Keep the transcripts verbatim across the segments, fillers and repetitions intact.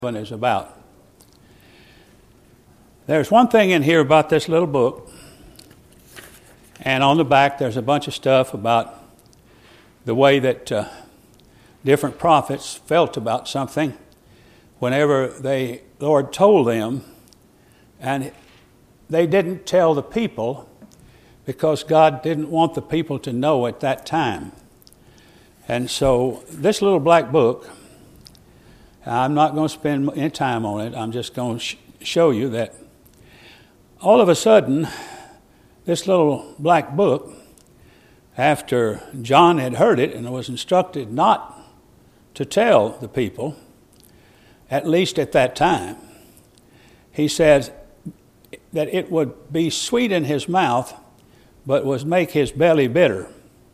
is about. There's one thing in here about this little book, and on the back there's a bunch of stuff about the way that uh, different prophets felt about something whenever they Lord told them, and they didn't tell the people because God didn't want the people to know at that time. And so this little black book, I'm not going to spend any time on it. I'm just going to sh- show you that all of a sudden, this little black book, after John had heard it and was instructed not to tell the people, at least at that time, he said that it would be sweet in his mouth, but would make his belly bitter.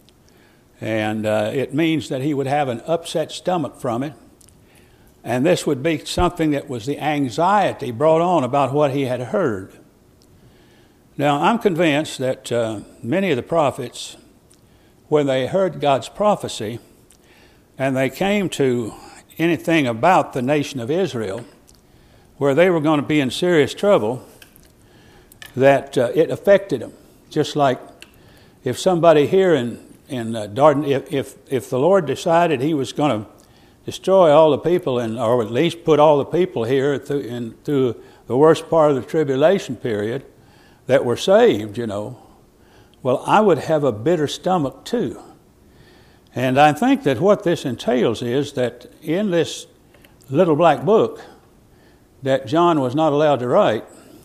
And uh, it means that he would have an upset stomach from it. And this would be something that was the anxiety brought on about what he had heard. Now, I'm convinced that uh, many of the prophets, when they heard God's prophecy and they came to anything about the nation of Israel, where they were going to be in serious trouble, that uh, it affected them. Just like if somebody here in, in uh, Darden, if, if, if the Lord decided he was going to destroy all the people, and or at least put all the people here through, in, through the worst part of the tribulation period that were saved, you know, well, I would have a bitter stomach too. And I think that what this entails is that in this little black book that John was not allowed to write,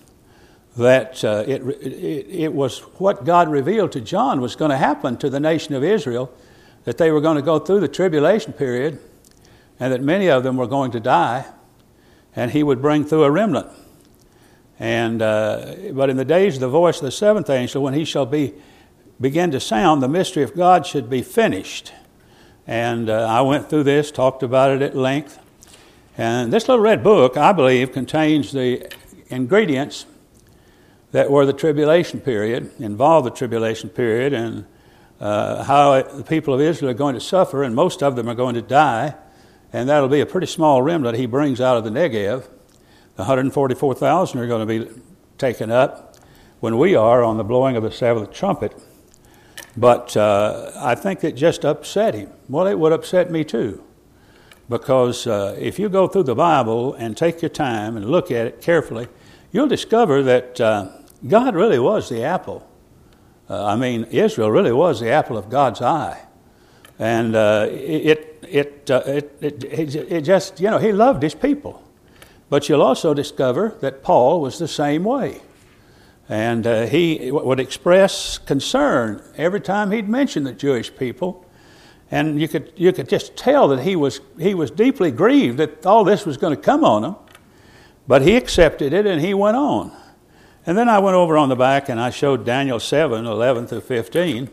that uh, it, it, it was what God revealed to John was going to happen to the nation of Israel, that they were going to go through the tribulation period, and that many of them were going to die, and he would bring through a remnant. And uh, but in the days of the voice of the seventh angel, when he shall be begin to sound, the mystery of God should be finished. And uh, I went through this, talked about it at length. And this little red book, I believe, contains the ingredients that were the tribulation period, involved the tribulation period, and uh, how it, the people of Israel are going to suffer, and most of them are going to die. And that'll be a pretty small remnant he brings out of the Negev. The one hundred forty-four thousand are going to be taken up when we are on the blowing of the seventh trumpet. But uh, I think it just upset him. Well, it would upset me too. Because uh, if you go through the Bible and take your time and look at it carefully, you'll discover that uh, God really was the apple. Uh, I mean, Israel really was the apple of God's eye. And uh, it It, uh, it, it, it, it just, you know, he loved his people. But you'll also discover that Paul was the same way. And uh, he would express concern every time he'd mention the Jewish people. And you could you could just tell that he was he was deeply grieved that all this was going to come on him. But he accepted it and he went on. And then I went over on the back and I showed Daniel seven, eleven through fifteen.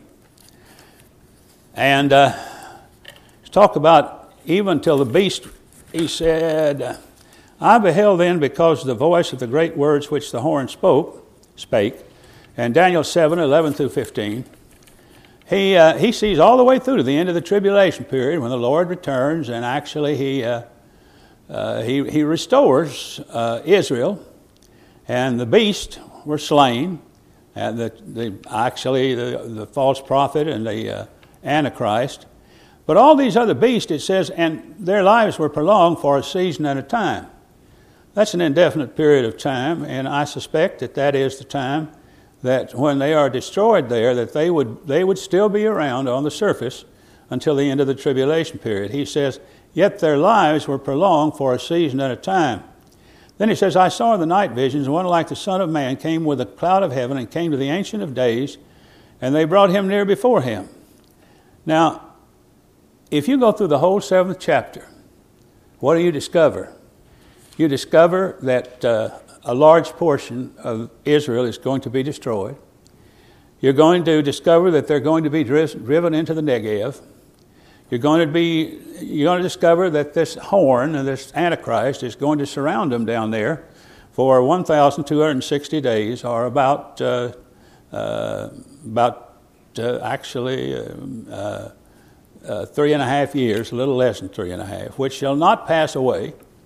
And uh, talk about even till the beast, he said, I beheld then because of the voice of the great words which the horn spoke, spake, and Daniel seven, eleven through fifteen, he uh, he sees all the way through to the end of the tribulation period when the Lord returns, and actually he uh, uh, he, he restores uh, Israel, and the beast were slain, and the, the actually the, the false prophet and the uh, Antichrist. But all these other beasts, it says, and their lives were prolonged for a season at a time. That's an indefinite period of time, and I suspect that that is the time that when they are destroyed there, that they would they would still be around on the surface until the end of the tribulation period. He says, yet their lives were prolonged for a season at a time. Then he says, I saw in the night visions, one like the Son of Man came with a cloud of heaven and came to the Ancient of Days, and they brought him near before him. Now, if you go through the whole seventh chapter, what do you discover? You discover that uh, a large portion of Israel is going to be destroyed. You're going to discover that they're going to be dri- driven into the Negev. You're going to be, you're going to discover that this horn, this Antichrist, is going to surround them down there for one thousand two hundred sixty days, or about uh, uh, about uh, actually. Uh, uh, Uh, three and a half years, a little less than three and a half, which shall not pass away,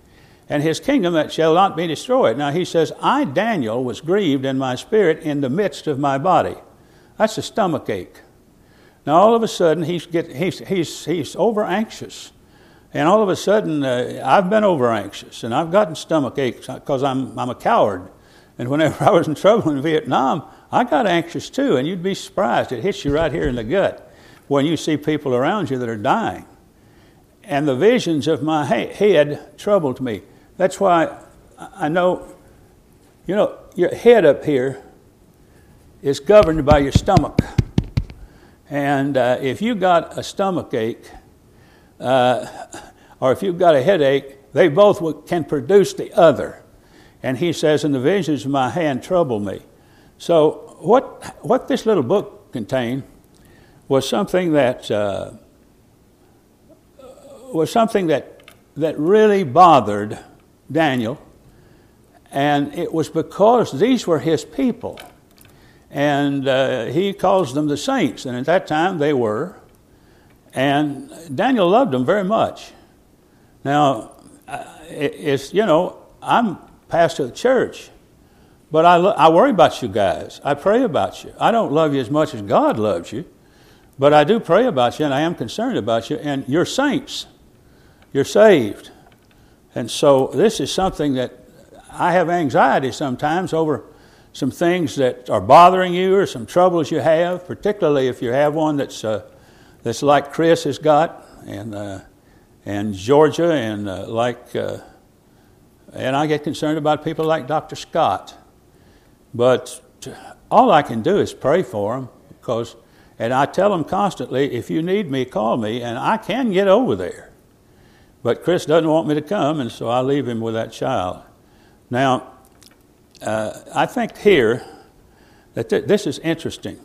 and his kingdom that shall not be destroyed. Now he says, I, Daniel, was grieved in my spirit in the midst of my body. That's a stomach ache. Now all of a sudden he's get, he's he's he's over anxious, and all of a sudden uh, I've been over anxious, and I've gotten stomach aches because I'm I'm a coward, and whenever I was in trouble in Vietnam, I got anxious too, and you'd be surprised. It hits you right here in the gut when you see people around you that are dying, and the visions of my head troubled me. That's why I know, you know, your head up here is governed by your stomach. And uh, if you got a stomach ache, uh, or if you've got a headache, they both can produce the other. And he says, and the visions of my hand trouble me. So what what this little book contained was something that uh, was something that that really bothered Daniel, and it was because these were his people. And uh, he calls them the saints, and at that time they were. And Daniel loved them very much. Now, it's, you know, I'm pastor of the church, but I, lo- I worry about you guys. I pray about you. I don't love you as much as God loves you, but I do pray about you, and I am concerned about you. And you're saints. You're saved. And so this is something that I have anxiety sometimes over some things that are bothering you or some troubles you have, particularly if you have one that's uh, that's like Chris has got, and uh, and Georgia, and uh, like, uh, and I get concerned about people like Doctor Scott. But all I can do is pray for them, because, and I tell them constantly, if you need me, call me, and I can get over there. But Chris doesn't want me to come, and so I leave him with that child. Now, Uh, I think here that th- this is interesting.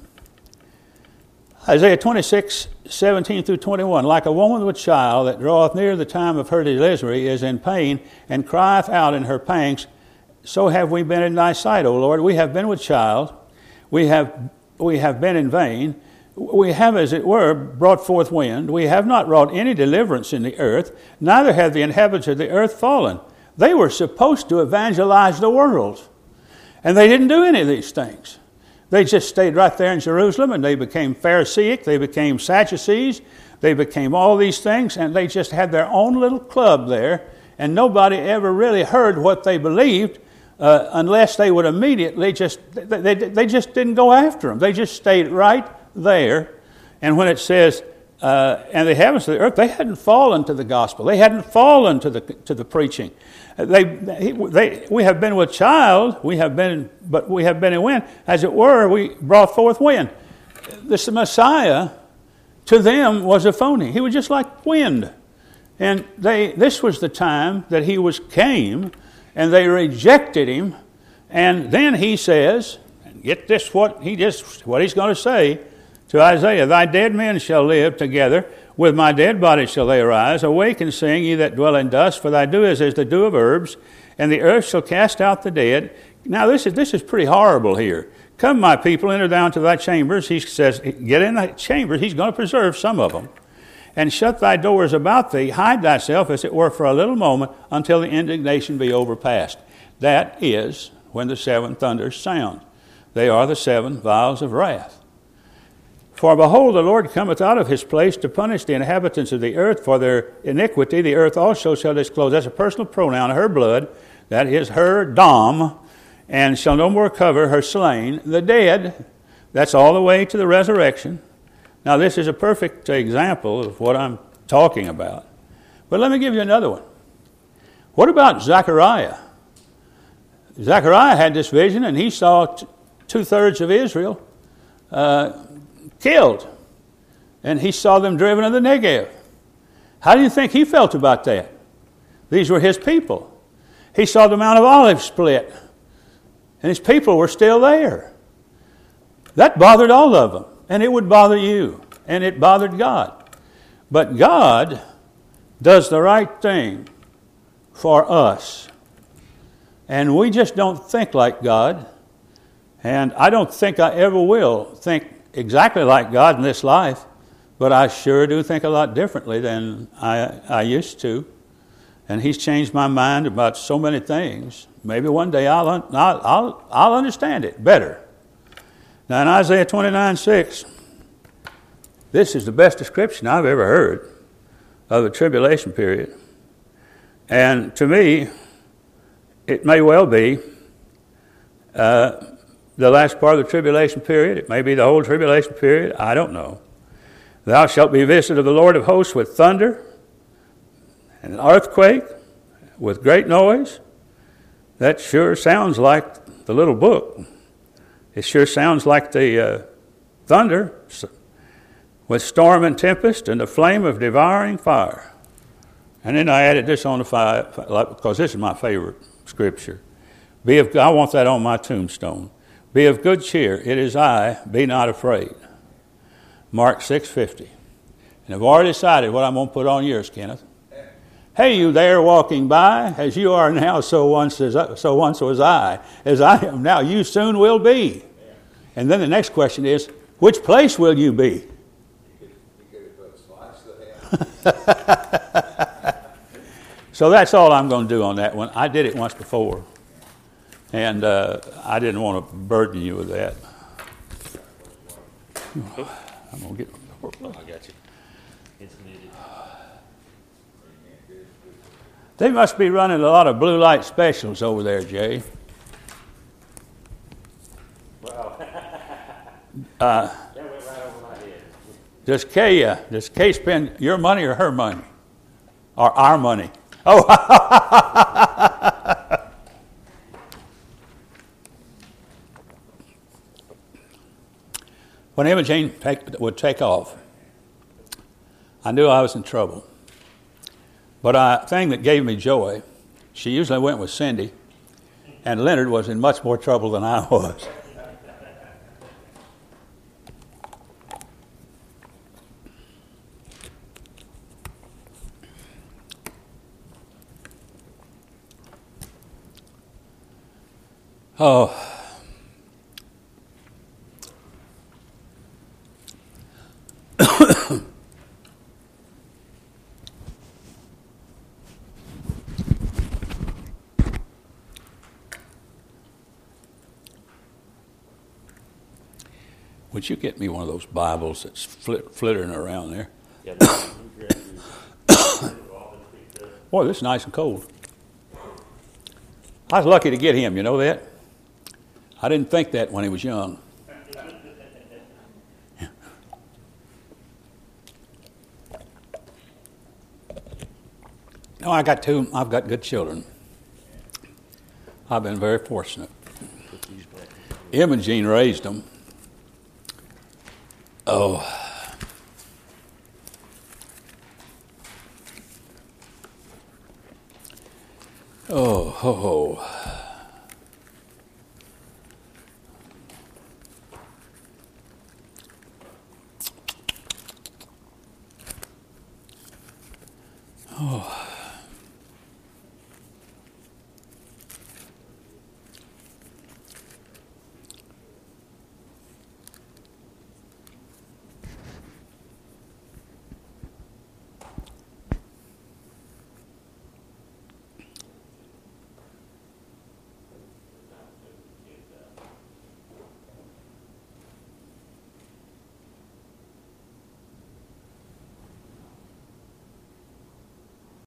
Isaiah twenty-six, seventeen through twenty-one. Like a woman with child that draweth near the time of her delivery is in pain and crieth out in her pangs, so have we been in thy sight, O Lord. We have been with child. We have, we have been in vain. We have, as it were, brought forth wind. We have not wrought any deliverance in the earth, neither have the inhabitants of the earth fallen. They were supposed to evangelize the world, and they didn't do any of these things. They just stayed right there in Jerusalem, and they became Pharisaic, they became Sadducees, they became all these things, and they just had their own little club there, and nobody ever really heard what they believed uh, unless they would immediately just, they, they, they just didn't go after them. They just stayed right there. And when it says, uh, and the heavens of the earth, they hadn't fallen to the gospel. They hadn't fallen to the to the preaching. They, they, we have been with child, we have been, but we have been in wind. As it were, we brought forth wind. This Messiah, to them, was a phony. He was just like wind. And they, this was the time that he was came, and they rejected him. And then he says, and get this, what he just, what he's going to say to Isaiah, thy dead men shall live together. With my dead body shall they arise. Awake and sing, ye that dwell in dust, for thy dew is as the dew of herbs, and the earth shall cast out the dead. Now this is this is pretty horrible here. Come, my people, enter down to thy chambers. He says, get in thy chambers. He's going to preserve some of them. And shut thy doors about thee. Hide thyself, as it were, for a little moment, until the indignation be overpast. That is when the seven thunders sound. They are the seven vials of wrath. For behold, the Lord cometh out of his place to punish the inhabitants of the earth for their iniquity. The earth also shall disclose. That's a personal pronoun, her blood. That is her dam. And shall no more cover her slain. The dead, that's all the way to the resurrection. Now this is a perfect example of what I'm talking about. But let me give you another one. What about Zechariah? Zechariah had this vision, and he saw t- two-thirds of Israel uh, killed. And he saw them driven to the Negev. How do you think he felt about that? These were his people. He saw the Mount of Olives split, and his people were still there. That bothered all of them, and it would bother you, and it bothered God. But God does the right thing for us. And we just don't think like God, and I don't think I ever will think exactly like God in this life, but I sure do think a lot differently than I, I used to. And he's changed my mind about so many things. Maybe one day I'll, un- I'll, I'll, I'll understand it better. Now in Isaiah twenty-nine six, this is the best description I've ever heard of the tribulation period. And to me, it may well be uh, the last part of the tribulation period. It may be the whole tribulation period. I don't know. Thou shalt be visited of the Lord of hosts with thunder and an earthquake with great noise. That sure sounds like the little book. It sure sounds like the uh, thunder with storm and tempest and the flame of devouring fire. And then I added this on the fire because this is my favorite scripture. Be of, I want that on my tombstone. Be of good cheer. It is I. Be not afraid. Mark six fifty. And I've already decided what I'm going to put on yours, Kenneth. Hey, you there walking by, as you are now, so once as so once was I. As I am now, you soon will be. And then the next question is, which place will you be? So that's all I'm going to do on that one. I did it once before, and uh, I didn't want to burden you with that. I'm going to get. I got you. It's muted. They must be running a lot of blue light specials over there, Jay. Wow. uh, that went right over my head. Does Kay, uh, does Kay spend your money or her money? Or our money? Oh, when Imogene take, would take off, I knew I was in trouble. But a thing that gave me joy, she usually went with Cindy, and Leonard was in much more trouble than I was. Oh. Would you get me one of those Bibles that's flit, flittering around there? Yeah, Boy, this is nice and cold. I was lucky to get him, you know that? I didn't think that when he was young. No, I got two. I've got good children. I've been very fortunate. Imogene raised them. Oh. Oh, ho, ho.